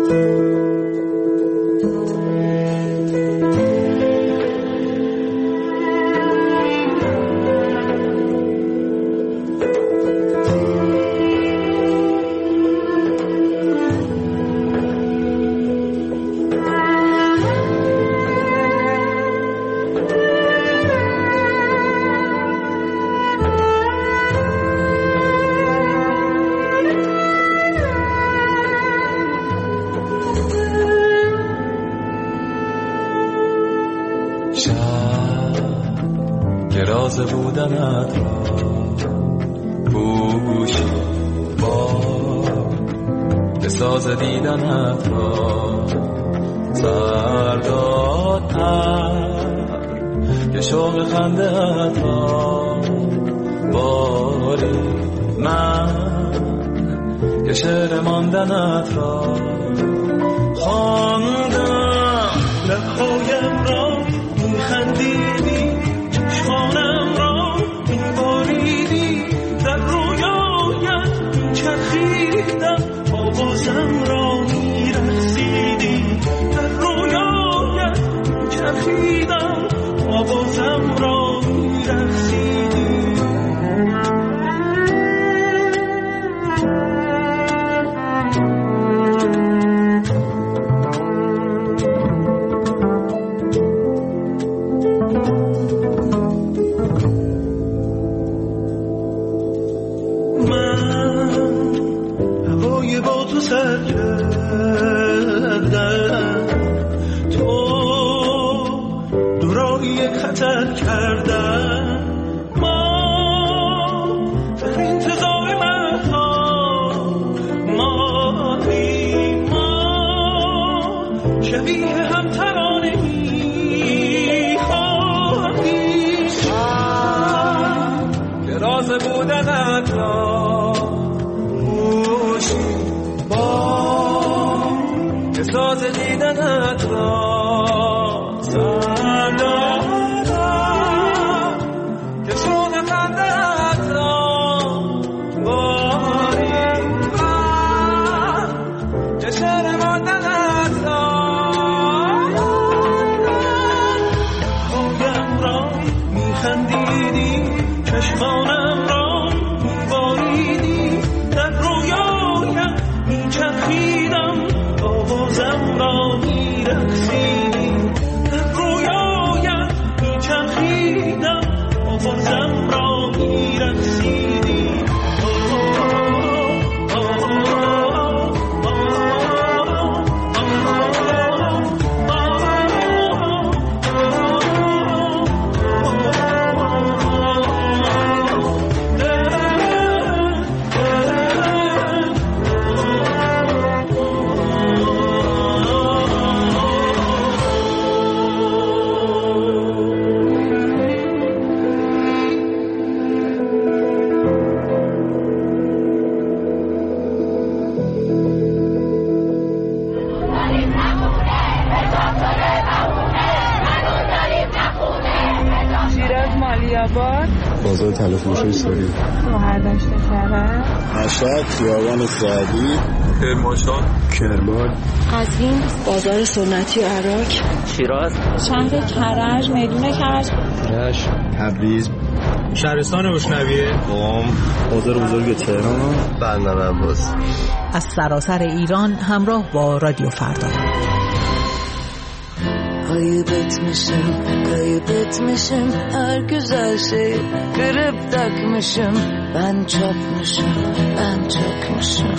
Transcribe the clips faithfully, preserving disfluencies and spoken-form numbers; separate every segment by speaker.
Speaker 1: بودنت را پوشی با بساز دیدنت را سردادتر که شوق خنده‌ات را باری من که شعر ماندنت را خواندم لب‌هایم را می‌خندیدی چشمانم را می‌باریدی در رویایت می‌چرخیدم آوازم را می‌رقصیدی در رویایت می‌چرخیدم آوازم را می‌رقصیدی خطر کردن ما در انتظار مهها مادیم ما شبیه هم ترانه میخواهیم که راز بودنت را پوشی با که ساز دیدنت را سردار چشمانم را می‌باریدی در رویایم می‌چرخیدم آوازم را می‌رقصیدی در رویایم می‌چرخیدم آوازم را می‌رقصیدی
Speaker 2: بازار تلفروش ایستاری
Speaker 3: مهردشت کرد
Speaker 2: مشهد خیابان سعدی
Speaker 1: کرمانشاه
Speaker 2: کرمان
Speaker 3: قزوین بازار سنتی عراق
Speaker 4: شیراز
Speaker 3: شهر کرج میدون کرج
Speaker 2: رشت تبریز
Speaker 5: شهرستان اشنویه
Speaker 2: قم بازار بزرگ تهران
Speaker 6: بندر عباس.
Speaker 7: از سراسر ایران همراه با رادیو فردا.
Speaker 8: Kaybet mişim, kaybet mişim, her güzel şey kırıp takmışım. Ben çökmüşüm, ben çökmüşüm.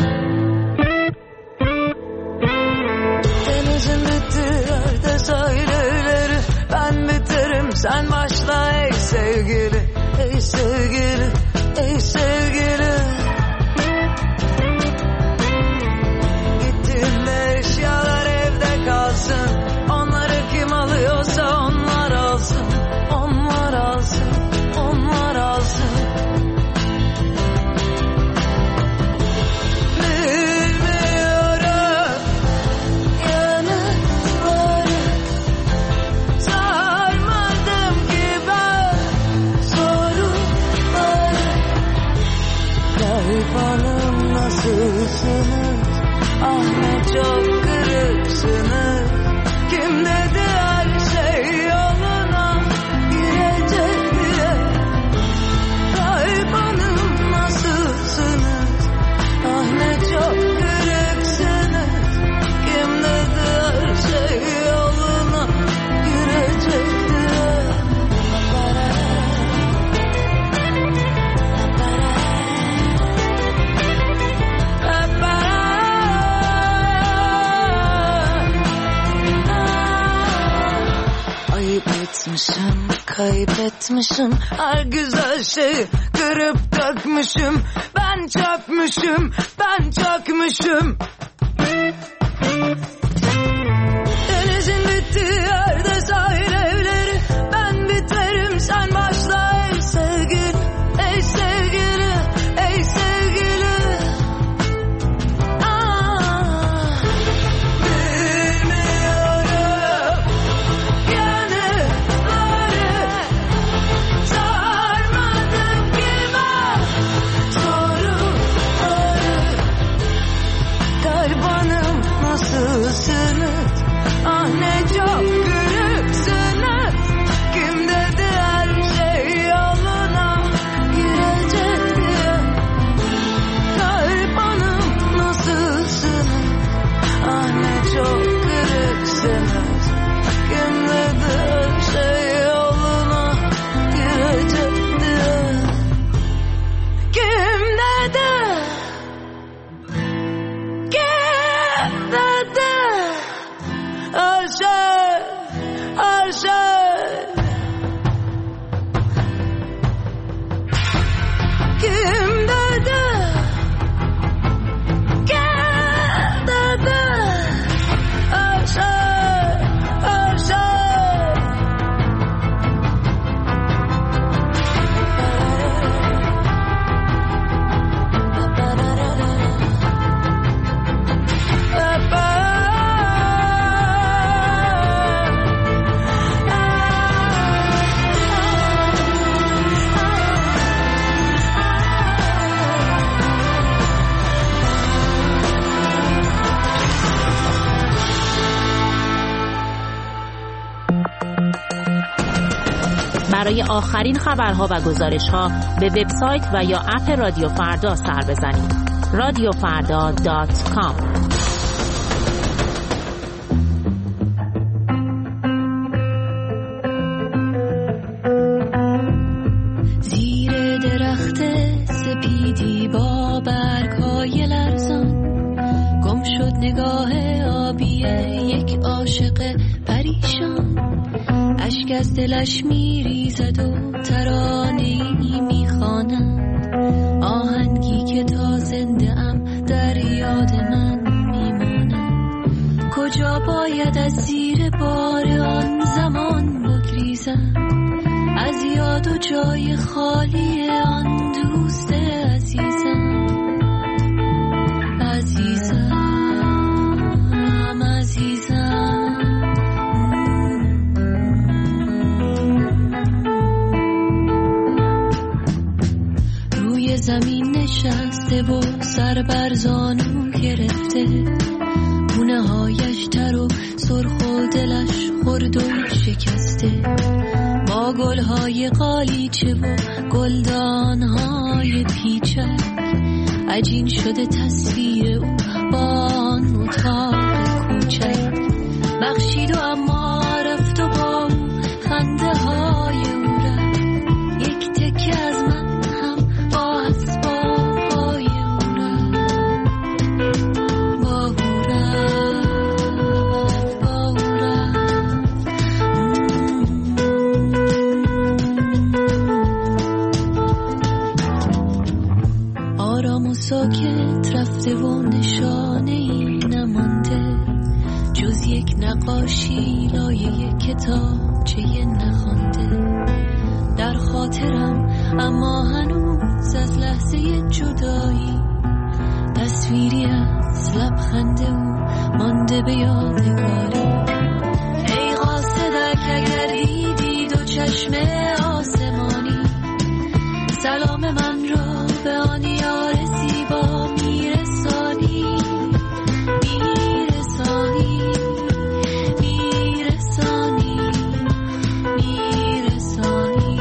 Speaker 8: Denizin bitiyor da sahilleri, ben biterim sen başla ey sevgili, ey sevgili, ey sevgili. Gittiğimde eşyalar evde kalsın. Kim alıyorsa onlar alsın, onlar alsın, onlar alsın. Bilmiyorum yanıkları, sarmadım ki ben soruları. Kayıp hanım nasılsınız? Ah ne çok kırıldım. Almışım, kaybetmişim, her güzel şeyi kırıp dökmüşüm. Ben çökmüşüm, ben çökmüşüm. Denizin bittiği yerde sahil evleri, ben biterim sen başla ey sevgili, ey sevgili, ey sevgili. Ah, bilmiyorum yanıları, sarmadım ki ben soruları. Garibanım nasılsınız? Ah ne çok kırıksınız. Kim dedi her şey yoluna girecek diye. Garibanım nasılsınız? Ah ne çok kırıksınız. Kim dedi her şey yoluna girecek diye. Kim dedi? Kim dedi? Her şey, her şey. Kim dedi? Kim dedi? Her şey, her şey.
Speaker 4: برای آخرین خبرها و گزارش‌ها به وبسایت و یا اپ رادیو فردا سر بزنید. رادیو فردا دات کام.
Speaker 6: زیر درخت سپیدی با برگ‌های لرزان گم شد نگاه آبی یک عاشق پریشان. اشک از دلش میریزد و ترانه‌ای میخواند، آهنگی که تا زنده ام در یاد من میماند. کجا باید از زیر بار آن زمان بگریزم، از یاد و جای خالی آن دوست عزیزم. عزیزم عزیزم روی زمین نشسته و سر بر زانو گرفته، گونه هایش تر و سرخ و دلش خرد و شکسته. با گلهای قالیچه و گلدانهای پیچک عجین شده تصویر او با آن اتاق کوچک. بخشید و اما رفت و با او خنده های او رفت، یک تکه از من هم با اسباب های او رفت. با او رفت، با او رفت. آرام و ساکت رفته و نشانه ای نمانده، جز یک نقاشی لایه کتابچه نخوانده. در خاطرم اما هنوز از لحظه جدایی تصویری از لبخند او مانده به یادگاری. ای قاصدک اگر دیدی دو چشم آسمانی، سلام من را به آن یار زیبا میرسانی، میرسانی، میرسانی، میرسانی.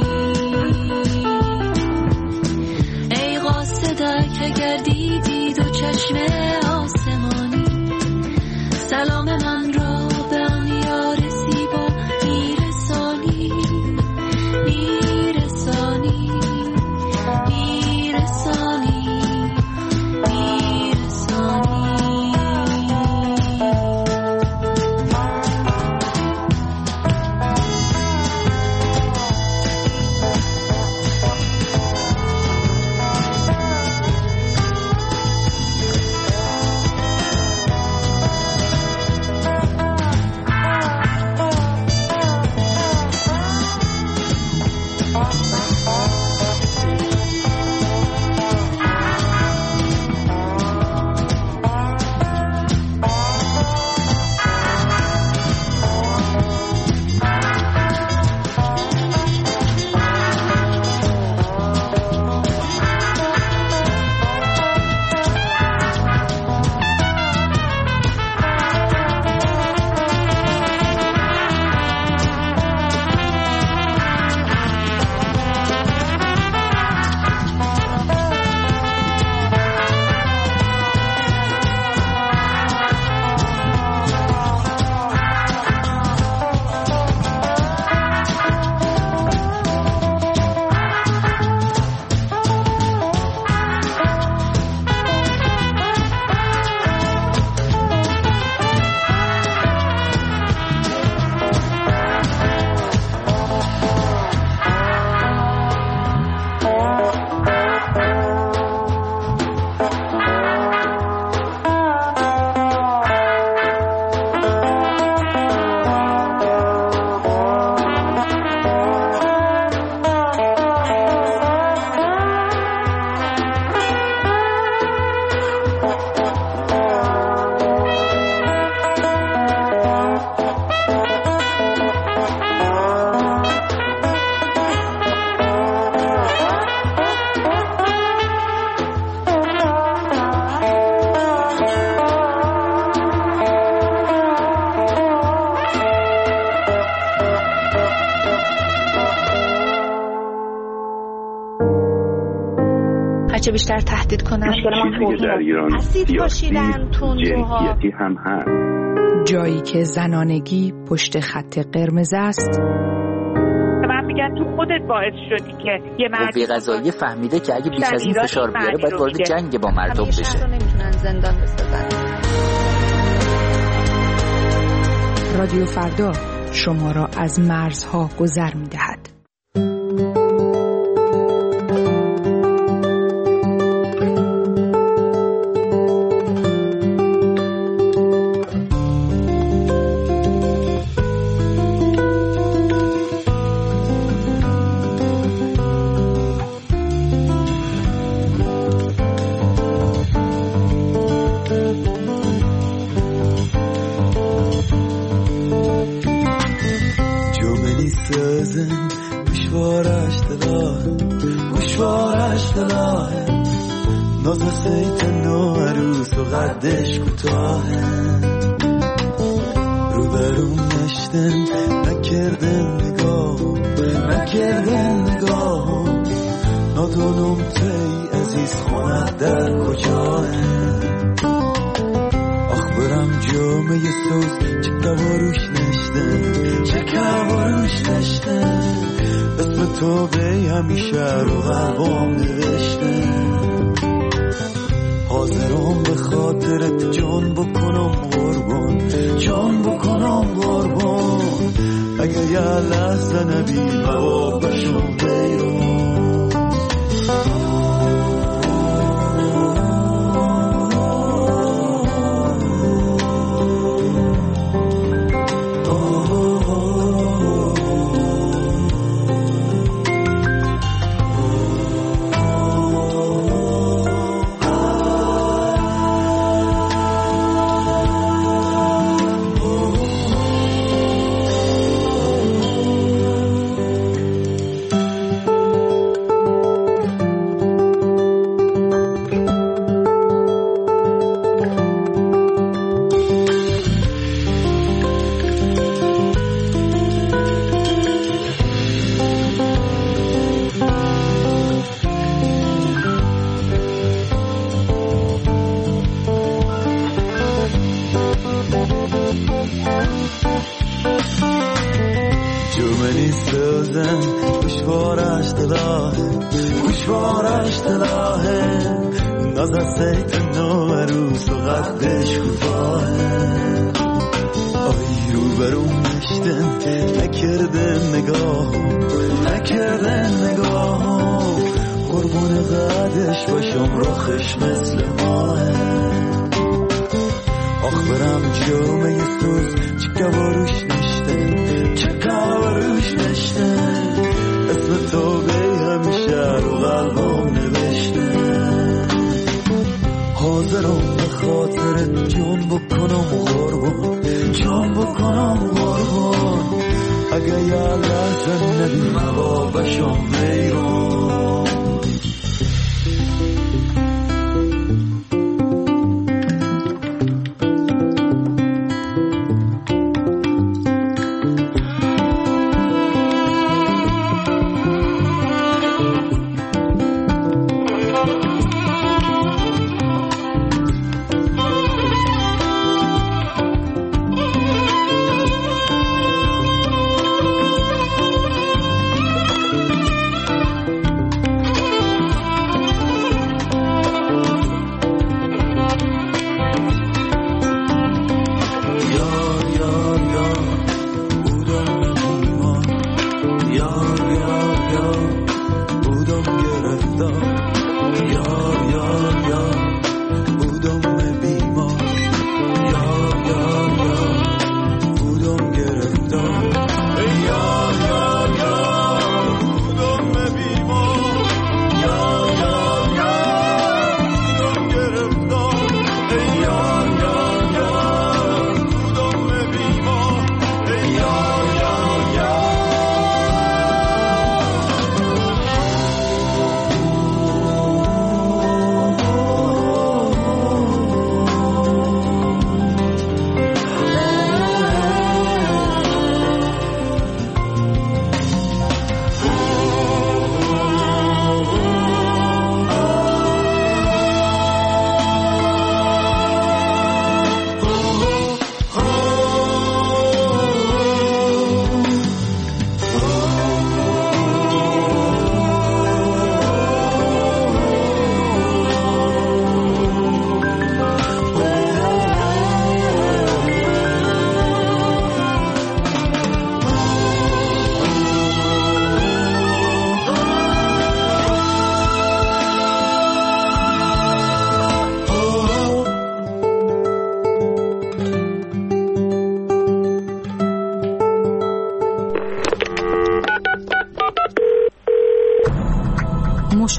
Speaker 6: ای قاصدک اگر دیدی دو چشم آسمانی، سلام من را
Speaker 3: میشه بیشتر تهدید کنن؟
Speaker 9: مشکل ما توهین
Speaker 3: اسید پاشیدن، تندروها،
Speaker 9: جنسیتی هم هست.
Speaker 7: جایی که زنانگی پشت خط قرمز است.
Speaker 10: من میگن تو خودت باعث شدی که یه مرد
Speaker 11: قوه قضاییه فهمیده که اگه بیش از این فشار بیاره باید وارد جنگ با مردم بشه.
Speaker 3: همیشه رو نمیتونن زندان بسازن.
Speaker 7: رادیو فردا شما را از مرزها گذر می‌دهد.
Speaker 12: قدش کوتاهه رو برون نشتن نکردن نگاه نکردن نگاه ندونم تی عزیز خونت در کجاه آخ برم جامعه سوز چه کواروش نشتن چه کواروش نشتن اسم تو بی همیشه رو قلبم نوشتن حاضرم به خاطرت جان بکنم قربان جان بکنم قربان اگه یه لحظه نبی موا بشم بیرون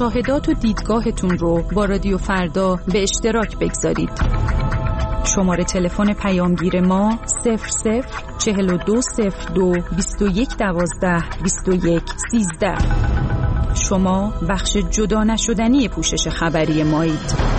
Speaker 7: مشاهدات و دیدگاهتون رو با رادیو فردا به اشتراک بگذارید. شماره تلفن پیامگیر ما صفر صفر چهل و دو صفر دو بیست و یک دوازده بیست و یک سیزده. شما بخش جدا نشدنی پوشش خبری مایید.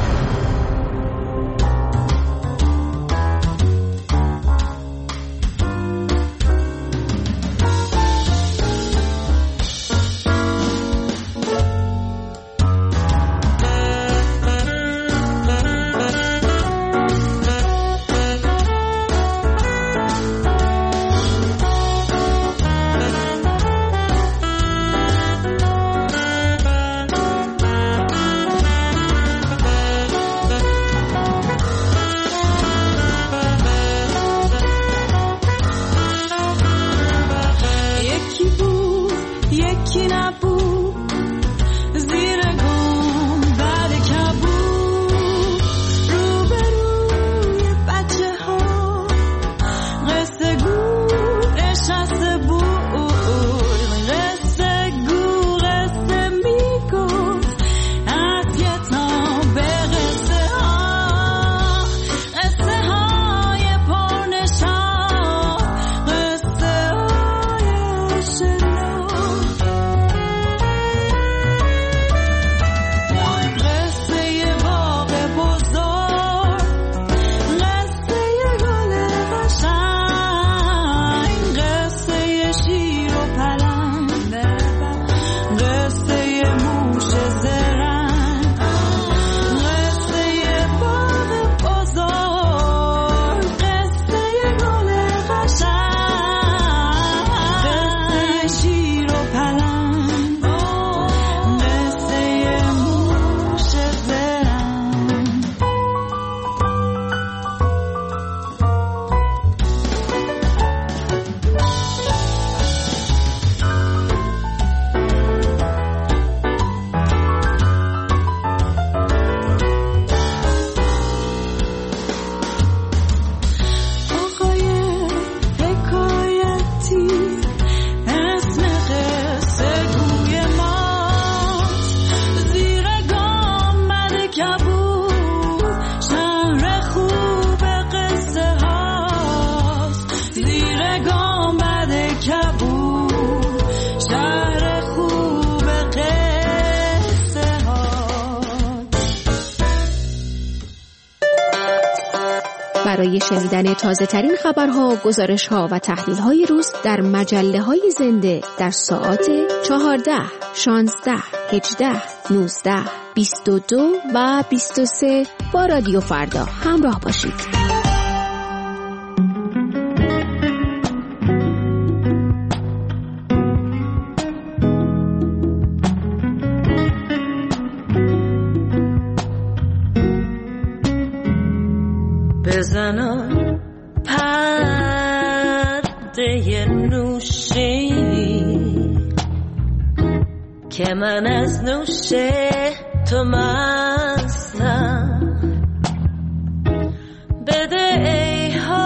Speaker 13: برای شنیدن تازه ترین خبرها، گزارش‌ها و تحلیل‌های روز در مجله‌های زنده در ساعات چهارده، شانزده، هجده، نوزده، بیست و دو و بیست و سه با رادیو فردا همراه باشید.
Speaker 14: بزنم پرده نوشین که من از نوشه تو مستم، بده ای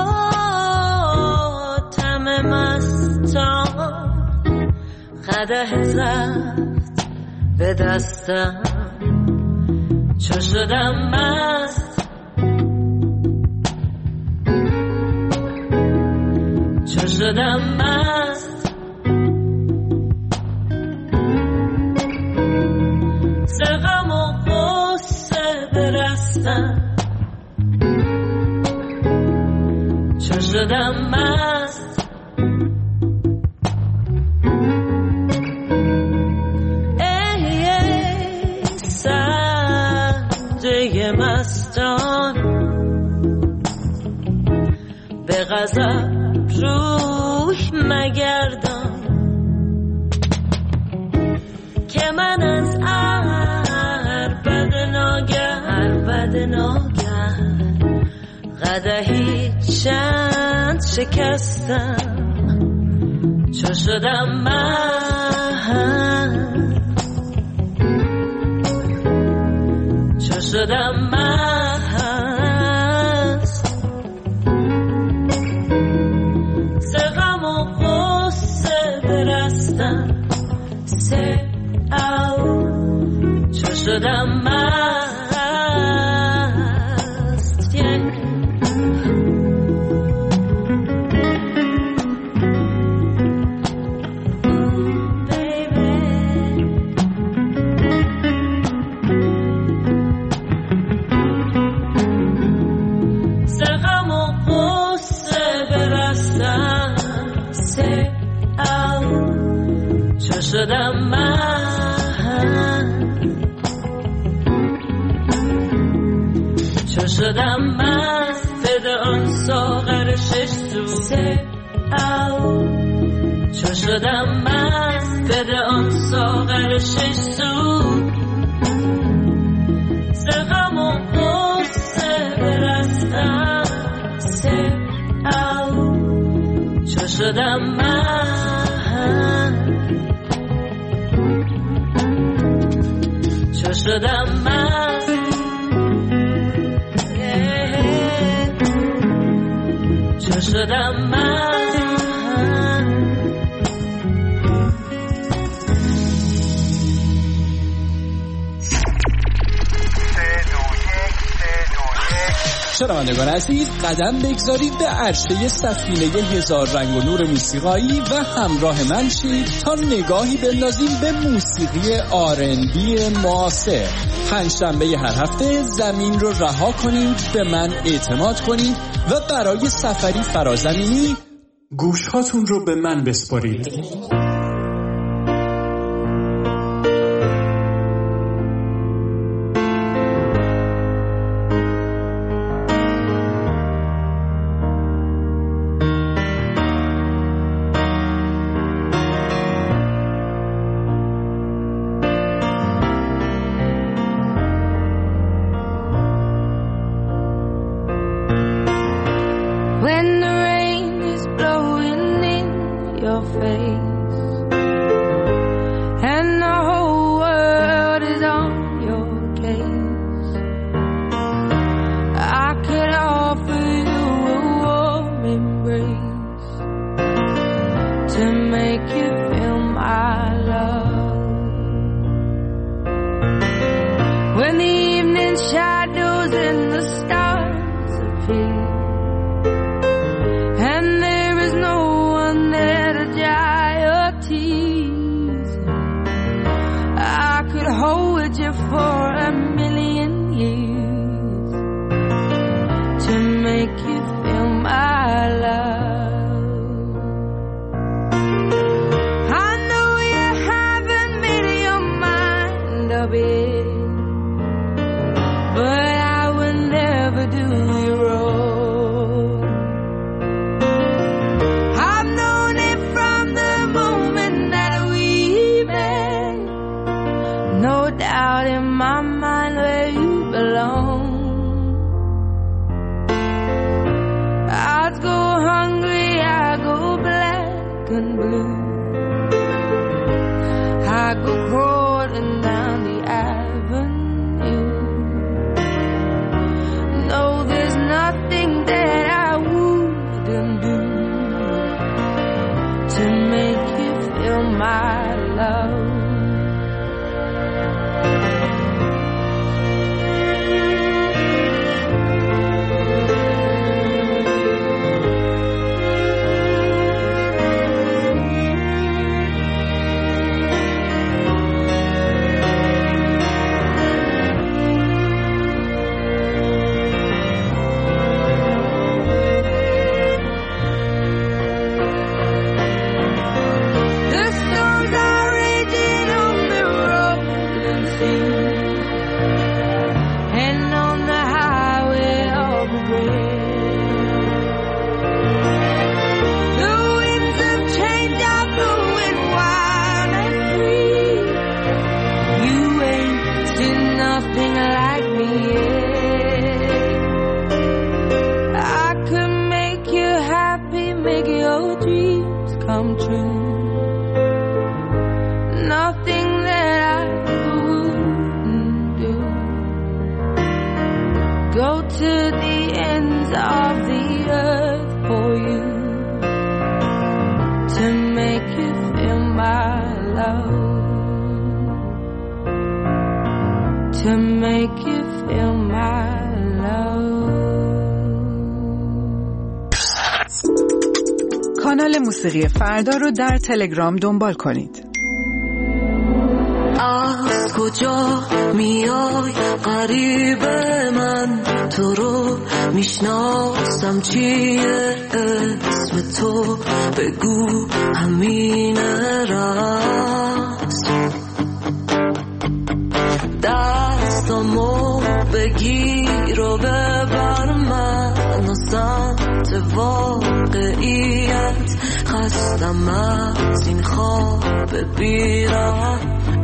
Speaker 14: حاتم مستان قدح زفت به دستم، چو شدم مست چو شدم مست ز غم و غصه برستم، چو شدم مست ای ای سنده مستان به غضب روح مگردان که من از عربد ناگه عربد ناگه قدحی چند شکستم، چو شدم من چو شدم من شدم من، چه شدم من فد آن ساغر شش سوزه او، چه شدم من فد آن ساغر شش سو، زغم و قصه برستم سه او، چه شدم من، چه شدم من، چه شدم من.
Speaker 15: شنوندگان عزیز، قدم بگذارید به عرشه سفینه هزار رنگ و نور موسیقایی و همراه من شید تا نگاهی بندازیم به موسیقی آر ان بی معاصر. پنجشنبه هر هفته زمین رو رها کنید، به من اعتماد کنید و برای سفری فرازمینی گوشهاتون رو به من بسپارید.
Speaker 7: کانال موسیقی فردا رو در تلگرام دنبال کنید.
Speaker 8: آه
Speaker 6: کجا میای غریب من، تو رو میشناسم چیه اسم تو، بگو همینه راست. دستامو بگیر و ببر من و سمت واقعیت، خستم از این خواب بیرم.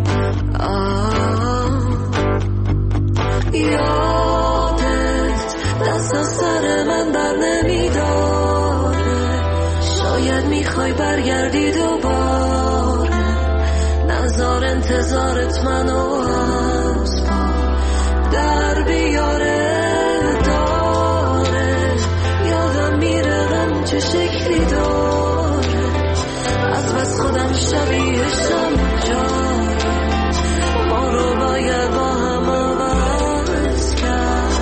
Speaker 6: یادت دست از سر من بر نمیداره، شاید میخوای برگردی دوباره، نظر انتظارت منو از پا در بیاره. داره یادم میره غم چه شکلی داره، از بس خودم شبیهشم جاره، ما رو باید با هم عوض کرد.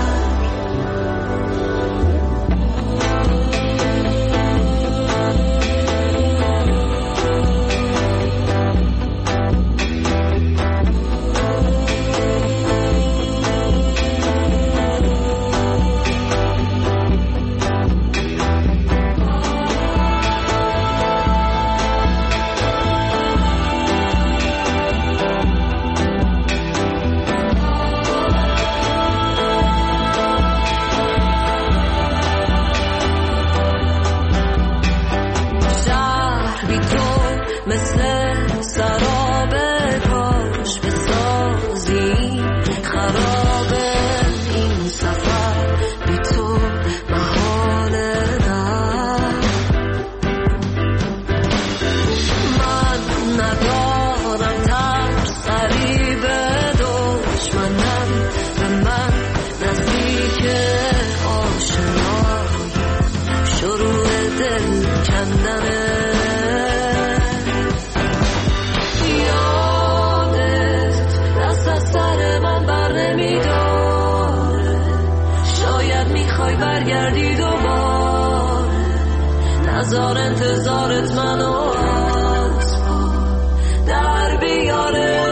Speaker 6: نظر انتظارت منو از پا در بیاره.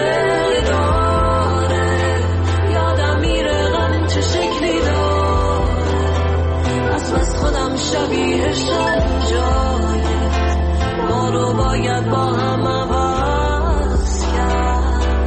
Speaker 6: داره یادم میره غم چه شکلی داره، از بس خودم شبیهشم جایه، ما رو باید با هم عوض کرد.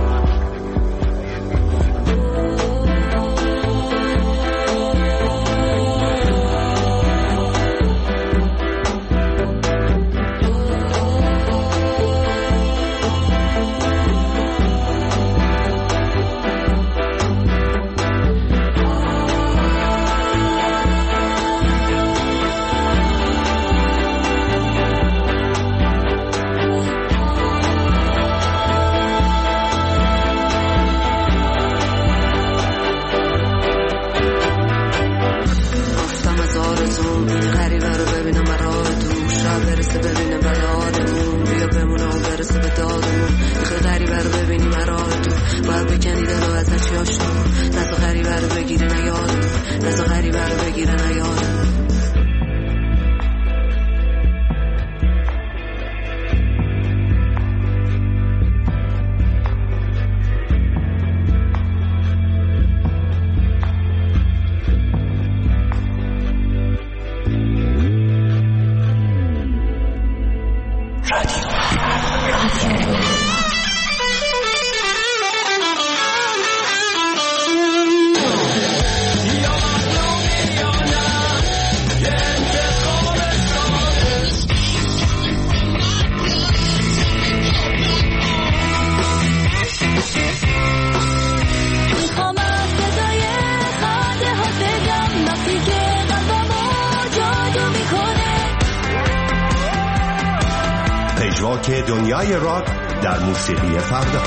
Speaker 16: پژواک دنیای راک در موسیقی فردا.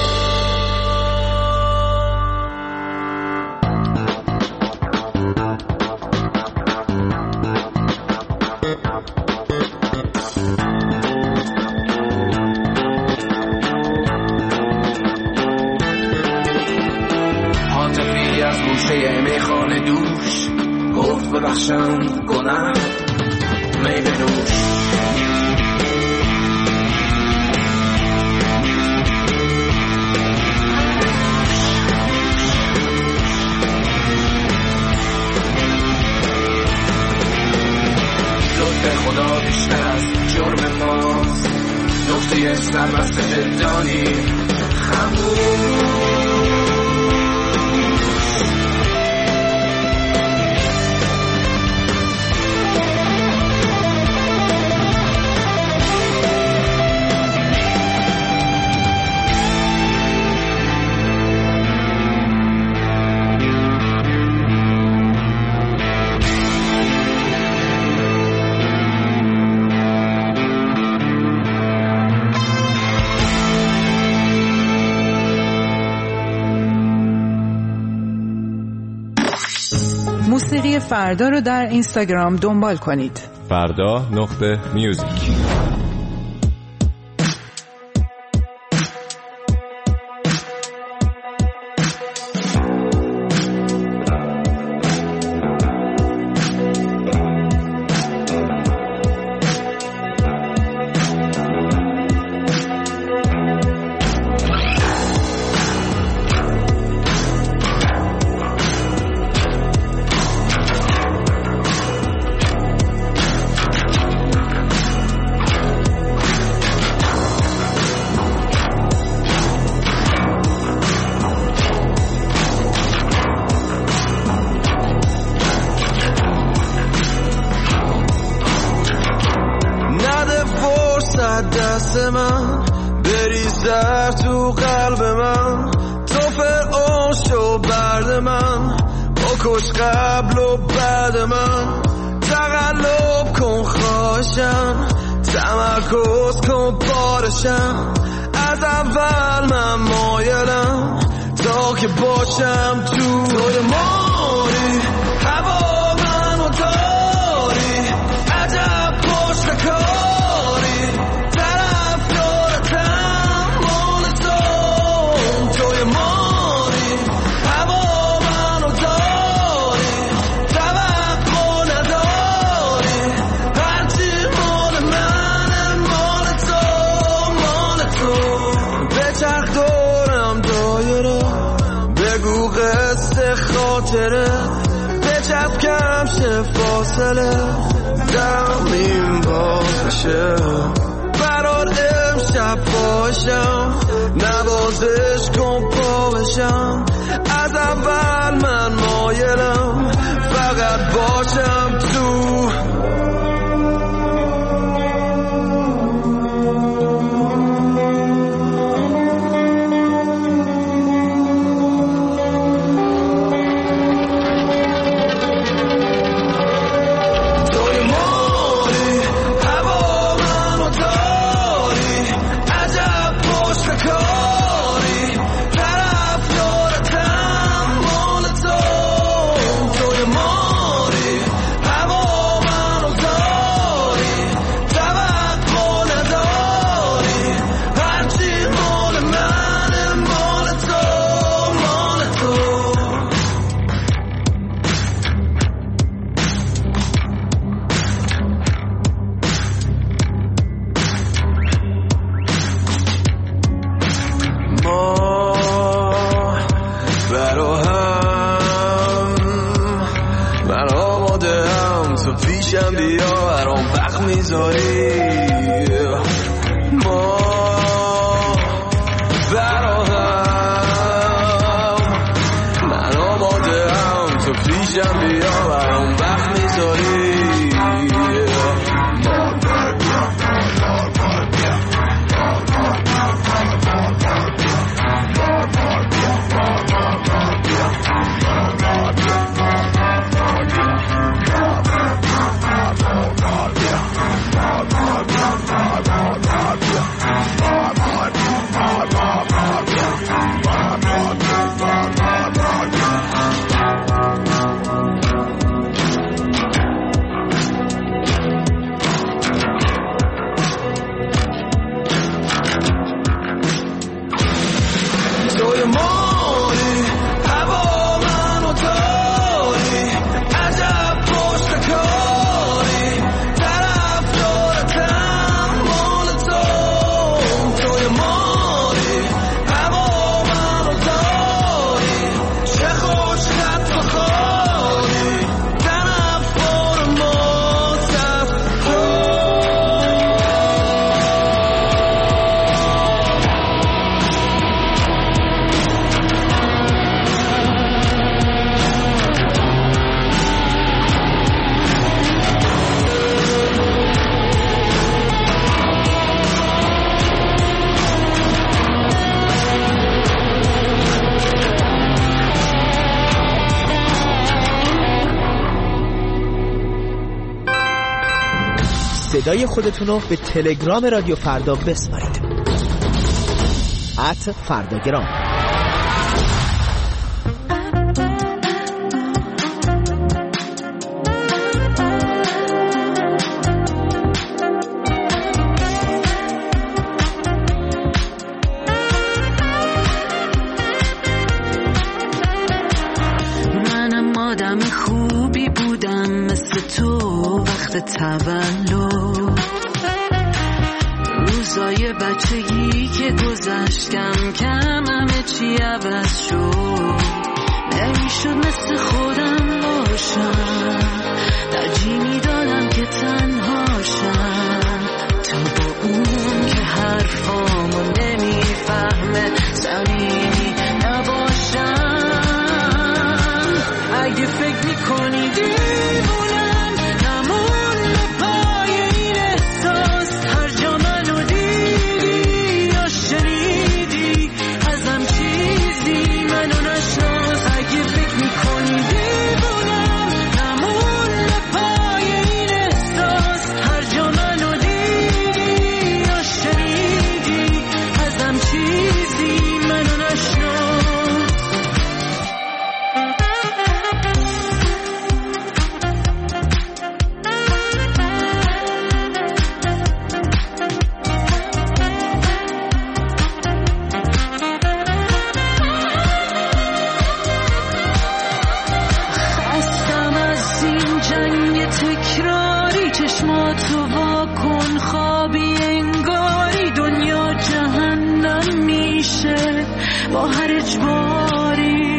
Speaker 17: حاطفی از گوشه میخانه دوش گفت ببخشم کنم می بنوش. عشق خدا بیشتر از جرم ماست، نقطه سربست جدانی خموش.
Speaker 18: موسیقی فردا رو در اینستاگرام دنبال کنید.
Speaker 19: فردا نقطه میوزیک.
Speaker 12: دست من بریز در تو قلب من، تو فرعون شو برد من، بکش قبل و بعد من، تقلب کن خواهشم، تمرکز کن بارشم، از اول من مایلم تا که باشم تو توی ماری، هوا منو داری، عجب پشت کاری، طرف دارتم مال تو توی ماری، هوا منو داری، توقع نداری، هرچی مال منه مال تو مال تو، به چرخ دورم دایره، بگو قصه خاطره، بچپ کم شه فاصله، زمین باز بشه برات امشب باشم، نوازش کن پا بشم، از اول من مایلم فقط باشم تو.
Speaker 20: صدای خودتون رو به تلگرام رادیو فردا بسپارید. ات فرداگرام.
Speaker 6: منم آدم خوبی بودم مثل تو وقت تولد، روزای بچگی که گذشت کم کم همه چی عوض شد. نمیشد مثل خودم باشم، ترجیح میدادم که تنهاشم. تو با اون که حرفامو نمیفهمه صمیمی نباشم. اگه فکر میکنی دیوونم نمون پای این احساس، هر جا منو دیدی یا شنیدی ازم چیزی منو نشناس. اگه فکر میکنی دیوونم نمون پای این احساس، هر جا منو دیدی یا شنیدی ازم چیزی منو نشناس. خستم از این جنگ تکراری، چشماتو واکن خوابی انگاری. دنیا جهنم میشه با هر اجباری.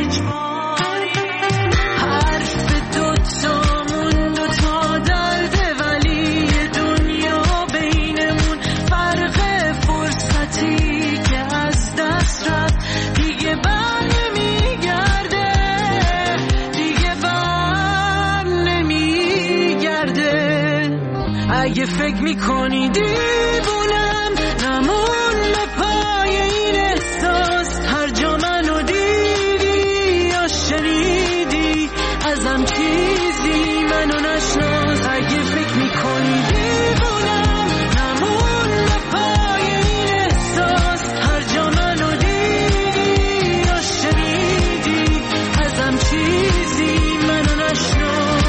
Speaker 6: حرف دوتامون دوتا درده، ولی دنیا بینمون فرق فرصتی که از دست رفت دیگه بر نمیگرده، دیگه بر نمیگرده. اگه فکر میکنی دیوونم نمون پای این احساس، هر جا منو دیدی یا شنیدی ازم چیزی منو نشناس. اگه فکر میکنی دیوونم نمون پای این احساس، هر جا منو دیدی یا شنیدی ازم چیزی منو نشناس.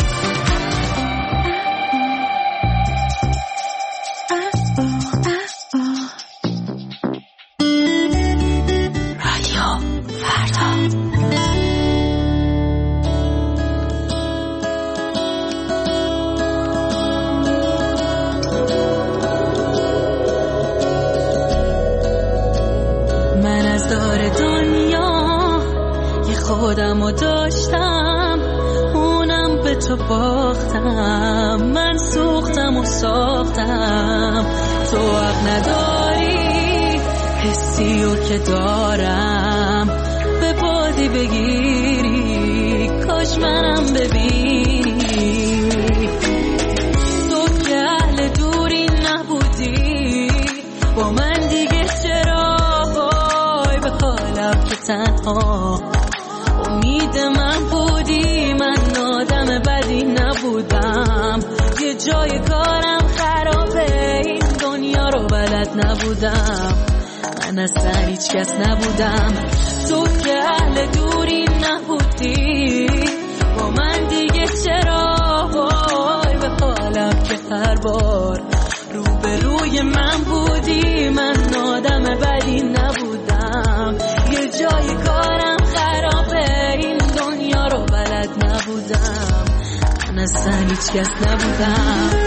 Speaker 6: رادیو فردا. من از دار دنیا یه خودمو داشتم، اونم به تو باختم. من سوختم و ساختم، تو حق نداری حسیو که دارم به بادی بگیری. کاش منم ببینی، تو که اهل دوری نبودی با من دیگه چرا وای به حالم که تنها. امید من بودی، من آدم بدی نبودم. یه جای کارم خرابه، این دنیا رو بلد نبودم. من اصلا هیچ کس نبودم، تو که اهل دوری نبودی با من دیگه چرا وای به حالم که هر بار رو به روی من بودی. من آدم بدی نبودم، یه جای کارم خرابه، این دنیا رو بلد نبودم. من اصلا هیچ کس نبودم.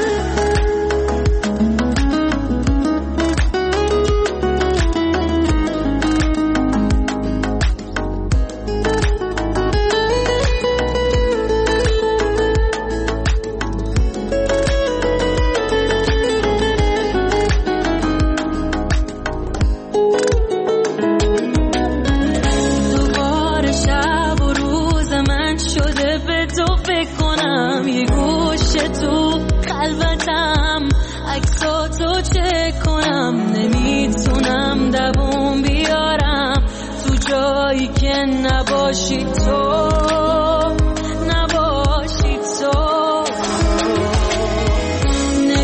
Speaker 6: عکساتو چک کنم، نمیتونم دووم بیارم تو جایی که نباشی تو، نباشی تو.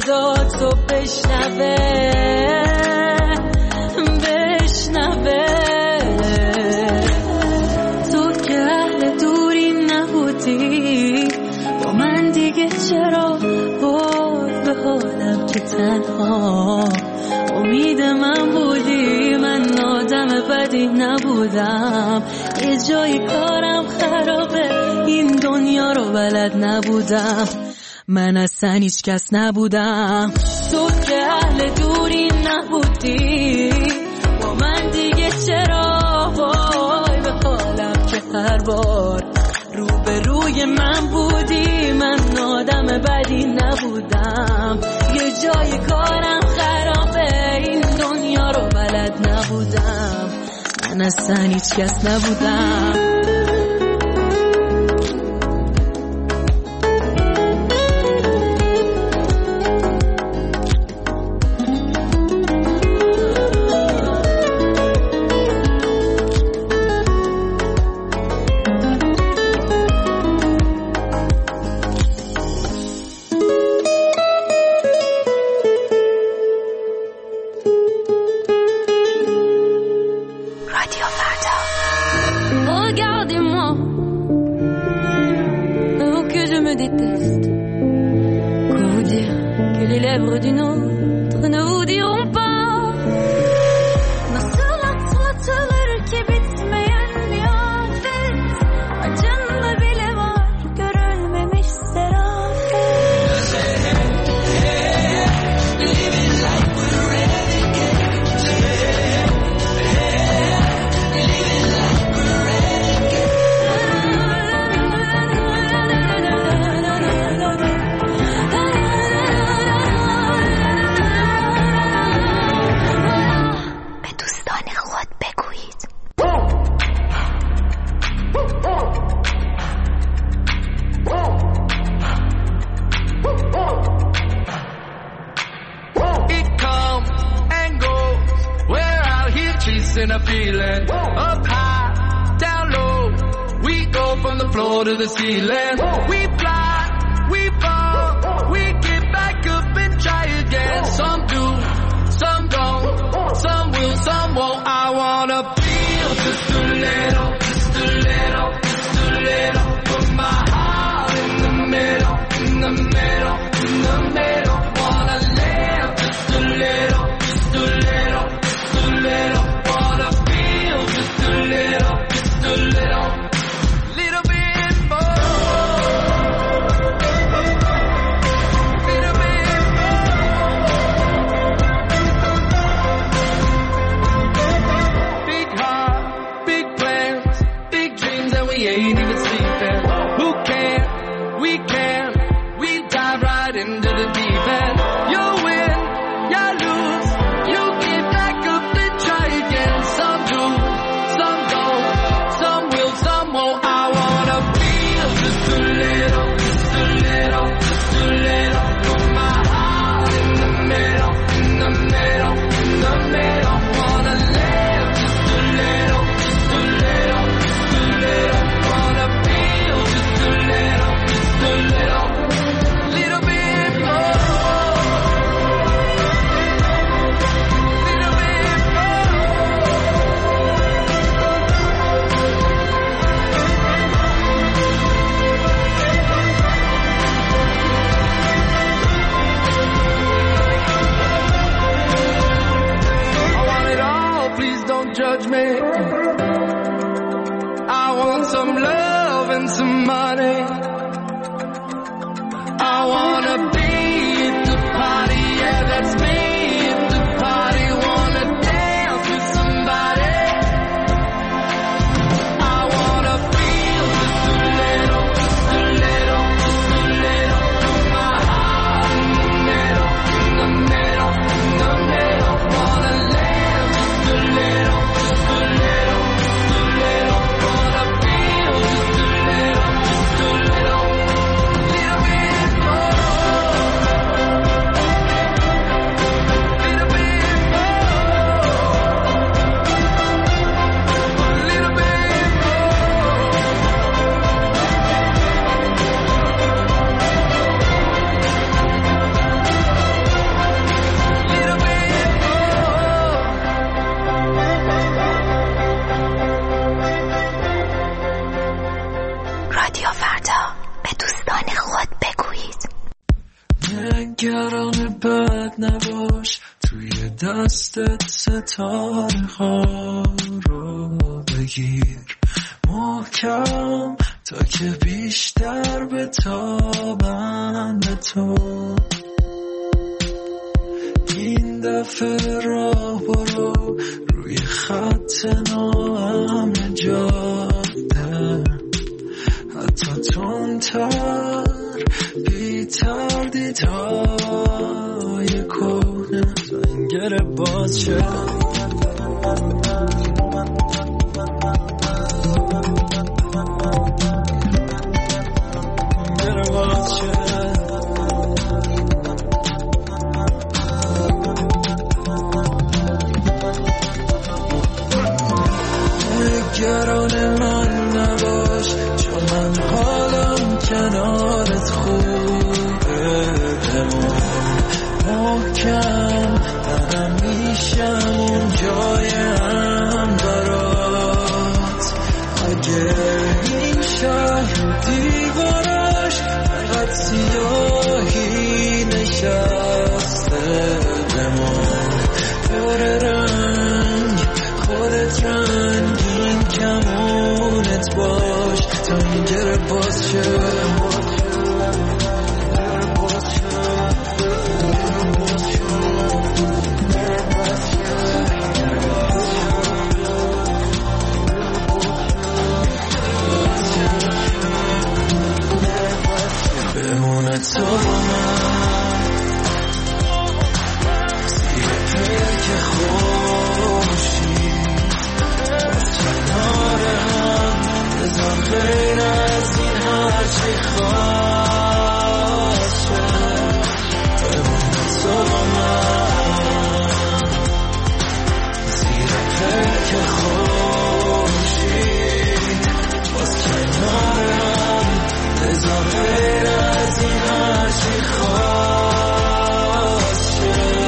Speaker 6: صدا تو بشنوه بشنوه. تو که اهل دوری نبودی با من دیگه چرا وای به حالم که تنها امید من بودی. من آدم بدی نبودم، یه جایی کارم خرابه، این دنیا رو بلد نبودم، من اصلا هیچ کس نبودم. تو که اهل دوری نبودی با من دیگه چرا وای به حالم که هر بار رو به روی من بودی. من آدم بدی نبودم، یه جای کارم خرابه، این دنیا رو بلد نبودم، من اصلا هیچ کس نبودم.
Speaker 1: نگران بد نباش، توی دستت ستاره ها رو بگیر محکم تا که بیشتر بتابن به تو. این دفعه راه برو روی خط ناامن جاده، حتی تندتر بی تردیدهای کهنه. زنگر باز شد نگران من نباش، چون من حالم کنارت خوبه. بمون محکم، من میشم اون جایم برات. اگه این شهر دیوارش فقط سیاهی نشسته، بمون پر رنگ خودت رنگین کمونت باش تا این گره باز شد. بمونه تو من زیر پلک خوشی، باز کنار هم بذار غیر از این هرچی خواست شد. بمونه تو من زیر پلک خوشی، باز کنار هم بذار غیر از این هرچی خواست شد.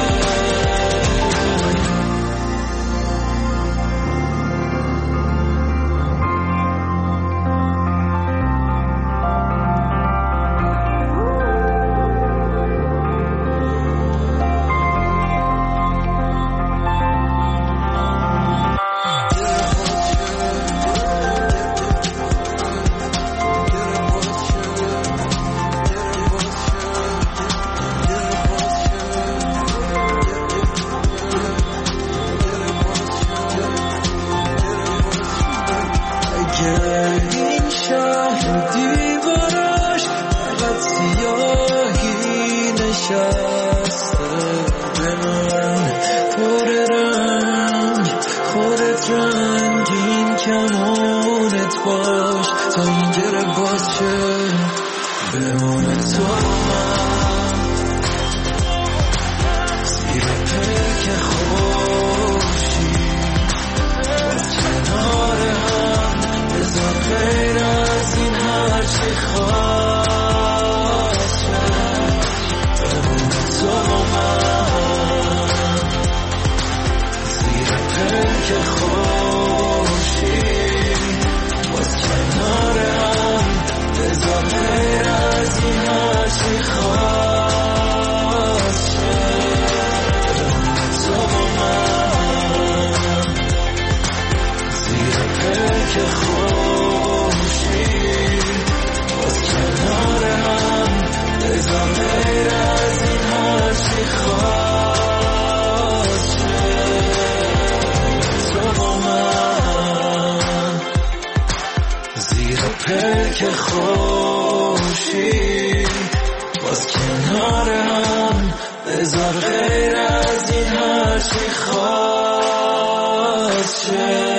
Speaker 1: این شهر دیوارش فقط سیاهی نشسته، به من پر رنگ خودت رنگین کمونت باش تا این گره باز شه. بمونه تو من زیر پلک خوشی، باز کنار هم بذار غیر از این هرچی خواست شد. بمونه تو من زیر پلک خوشی، باز کنار هم بذار غیر از این هرچی خواست شد. بمونه تو من زیر پلک خوشی، باز کنار هم بذار غیر از این هرچی خواست شد. تو با من زیر پلک خوشی، باز کنار هم بذار غیر از این هرچی خواست شد.